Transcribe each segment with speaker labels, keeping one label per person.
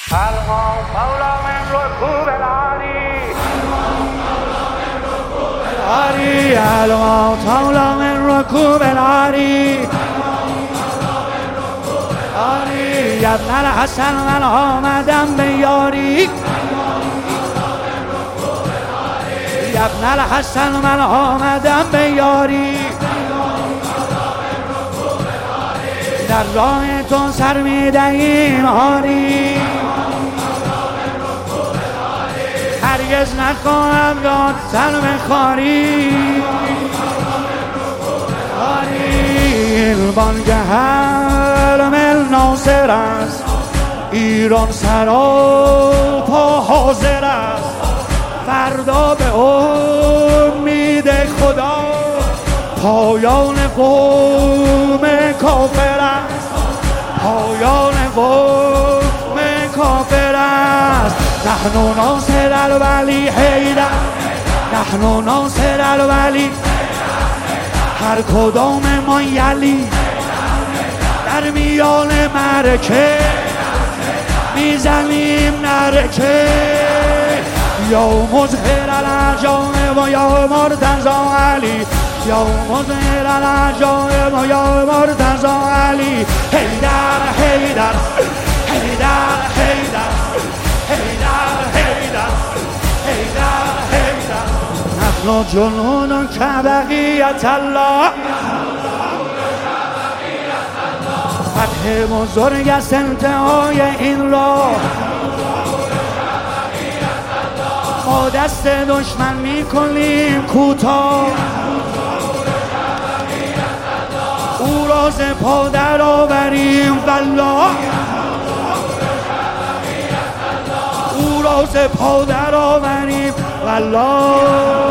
Speaker 1: المام مولا من ركوب العالی، المام مولا من ركوب العالی، یا ابن الحسن من آمدم به یاری، یا ابن الحسن من آمدم به یاری، در راه تو سر می‌دهیم آری، هرگز نخواهم داد سلم خاری، این بانگ حلم ناصر است، ایران سراپا حاضر است، فردا به امید خدا پایان قوم کافر است، پایان قوم کافر است. نحن ناصر الولی حیدر، نحن ناصر الولی، هر کدام ما یلی در میان معرکه میزنیم نرکه، یا مظهر العجایب و یا مرتضی علی، یا مظهر العجایب و یا مرتضی علی، حیدر حیدر حیدر حیدر حیدر حیدر حیدر حیدر، نحن جنود کبقیت الله، فتح بزرگ است انتهای این راه، ما دست دشمن میکنیم کوتاه، او را ز پا در آوریم والله، او را ز پا در آوریم والله.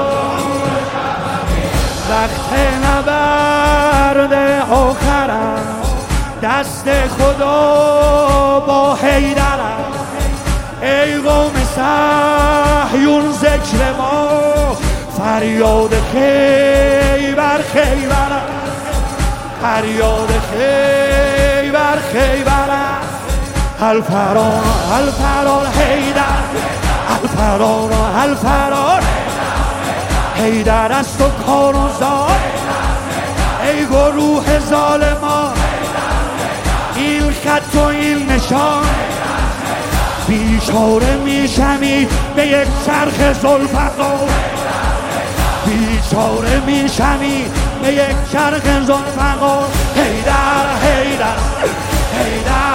Speaker 1: وقت نبرد آخر است، دست خدا با حیدر است، ای قوم صهیون ذکر ما فریاد خیبر خیبر است، فریاد خیبر خیبر است. الفرار الفرار حیدر، الفرار الفرار حیدر است و کار و زار، ای گروه ظالمان این خط و این نشان، بیچاره میشمی به یک چرخ ذوالفقار، بیچاره میشمی به یک چرخ ذوالفقار. حیدر حیدر حیدر